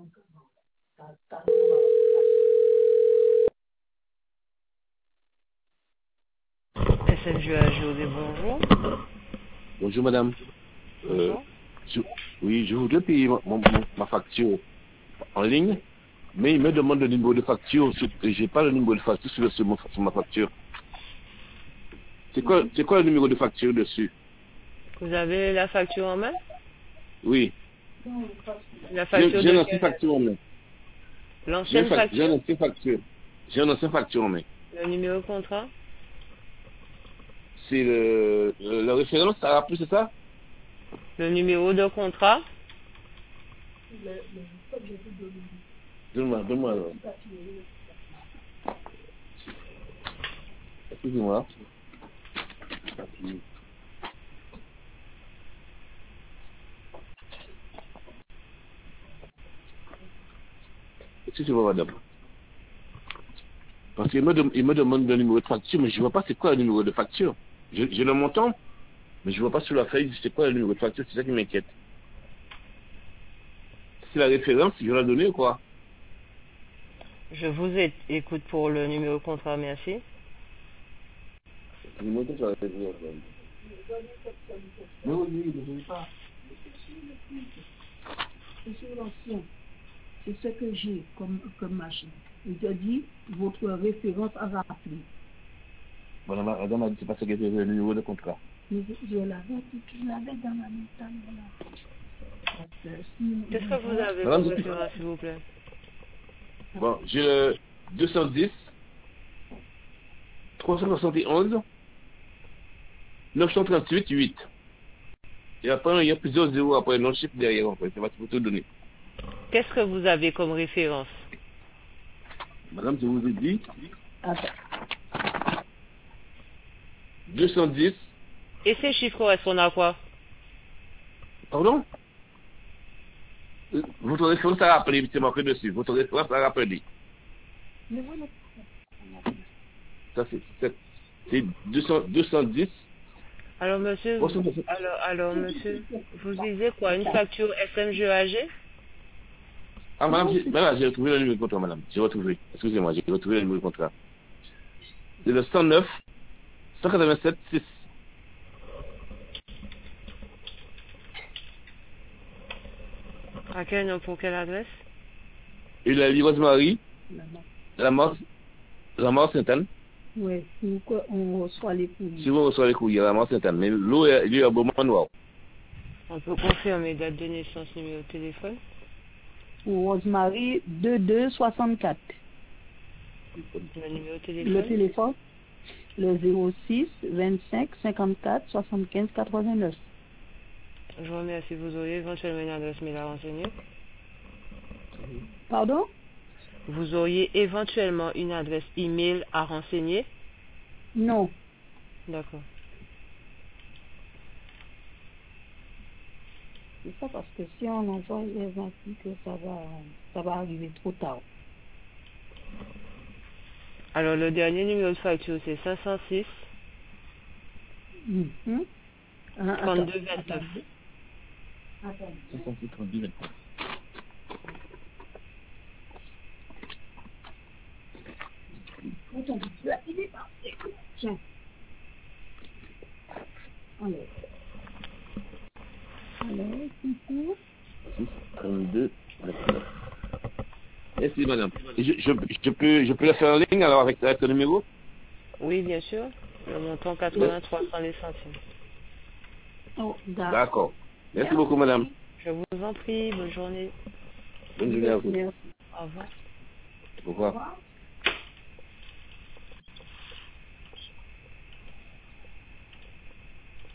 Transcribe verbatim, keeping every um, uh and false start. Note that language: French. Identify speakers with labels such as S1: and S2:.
S1: S M G A G, bonjour.
S2: Bonjour madame. Euh,
S1: Bonjour.
S2: je, oui, je voudrais payer ma, mon- mon- ma facture en ligne, mais il me demande le numéro de facture. Je n'ai pas le numéro de facture sur, le- sur, mon- sur ma facture. C'est quoi, c'est quoi le numéro de facture dessus?
S1: Vous avez la facture en main?
S2: Oui,
S1: La
S2: j'ai
S1: facture
S2: j'ai
S1: de
S2: une ancienne
S1: quelle date?
S2: facture en main. J'ai une,
S1: L'ancienne
S2: fac- j'ai une
S1: facture?
S2: ancienne facture. J'ai une ancienne facture en main.
S1: Le numéro de contrat?
S2: C'est le, le, la référence, ça rappelle, c'est ça?
S1: Le numéro de contrat?
S2: Donne-moi, donne-moi. alors. Excusez-moi. Excusez-moi madame. Parce qu'il me, dem- il me demande le numéro de facture, mais je ne vois pas c'est quoi le numéro de facture. J'ai j'ai le montant, mais je ne vois pas sur la feuille c'est quoi le numéro de facture, c'est ça qui m'inquiète. C'est la référence, je vais la donner ou quoi?
S1: Je vous ai- écoute pour le numéro de contrat, merci.
S2: Le numéro de facture, c'est la référence. Non, oui, je ne sais pas.
S3: C'est sur l'ancien. C'est ce que j'ai comme, comme machine. Il te dit, votre référence à rappeler.
S2: Voilà, madame a dit c'est pas ce que c'est le numéro de contrat.
S3: Mais je je l'avais, je l'avais dans ma métal, voilà. Parce que si-
S1: Qu'est-ce que vous avez
S2: Madame,
S1: comme
S2: je-
S1: référence, s'il vous plaît?
S2: Bon, j'ai le deux cent dix, trois cent soixante et onze, neuf cent trente-huit, huit. Et après, il y a plusieurs zéros après, non chiffre derrière, en fait. Ça va tout donner.
S1: Qu'est-ce que vous avez comme référence?
S2: Madame, je vous ai dit
S3: Attends.
S2: deux cent dix,
S1: Et ces chiffres correspondent à quoi?
S2: pardon? Euh, Votre référence à rappeler, c'est marqué dessus. Votre référence à rappeler.
S3: Mais voilà.
S2: Ça, c'est c'est- c'est deux cents, deux cent dix.
S1: Alors, monsieur,
S2: trois cent soixante.
S1: alors, alors, monsieur, vous visez quoi? Une facture S M G A G?
S2: Ah, madame, j'ai madame, j'ai retrouvé le numéro de contrat, madame. J'ai retrouvé. Excusez-moi, j'ai retrouvé le numéro de contrat. C'est le cent neuf, cent quatre-vingt-sept, six.
S1: À quel nom, pour quelle adresse?
S2: Et la Rose Marie,
S3: Là-bas.
S2: la mort, la mort Sainte-Anne.
S3: Oui, pour qu'on reçoit les courriers.
S2: Si vous recevez les courriers, la mort Sainte-Anne. Mais l'eau est, lui, est un beau noir.
S1: On peut confirmer date de naissance, numéro de téléphone.
S3: Pour Rosemary, deux-deux soixante-quatre.
S1: Le numéro de
S3: Le
S1: téléphone.
S3: téléphone, le zéro six, vingt-cinq, cinquante-quatre, soixante-quinze, quatre-vingt-neuf.
S1: Je vous remercie. Vous auriez éventuellement une adresse mail à renseigner.
S3: Pardon?
S1: Vous auriez éventuellement une adresse email à renseigner.
S3: Non.
S1: D'accord.
S3: C'est ça parce que si on envoie les articles, ça va, ça va arriver trop tard.
S1: Alors, le dernier numéro de facture, c'est cinq cent six,
S3: Mhm. Ah, attends,
S1: trente-deux, vingt-neuf.
S3: attends.
S2: soixante-six, trente-deux, vingt-neuf.
S3: Attends, il est parti. Tiens. Alors. Alors, coucou.
S2: six, trente-deux, vingt-neuf. Merci, madame. Et Je, je, je, peux, je peux la faire en ligne alors avec, avec le numéro?
S1: Oui, bien sûr. Le montant quatre-vingt-trois francs les centimes.
S3: Oh, d'accord.
S2: D'accord. Merci beaucoup, madame.
S1: Je vous en prie. Bonne journée.
S2: Bonne journée à vous.
S3: Merci.
S1: Au revoir.
S2: Au revoir.
S3: Au revoir.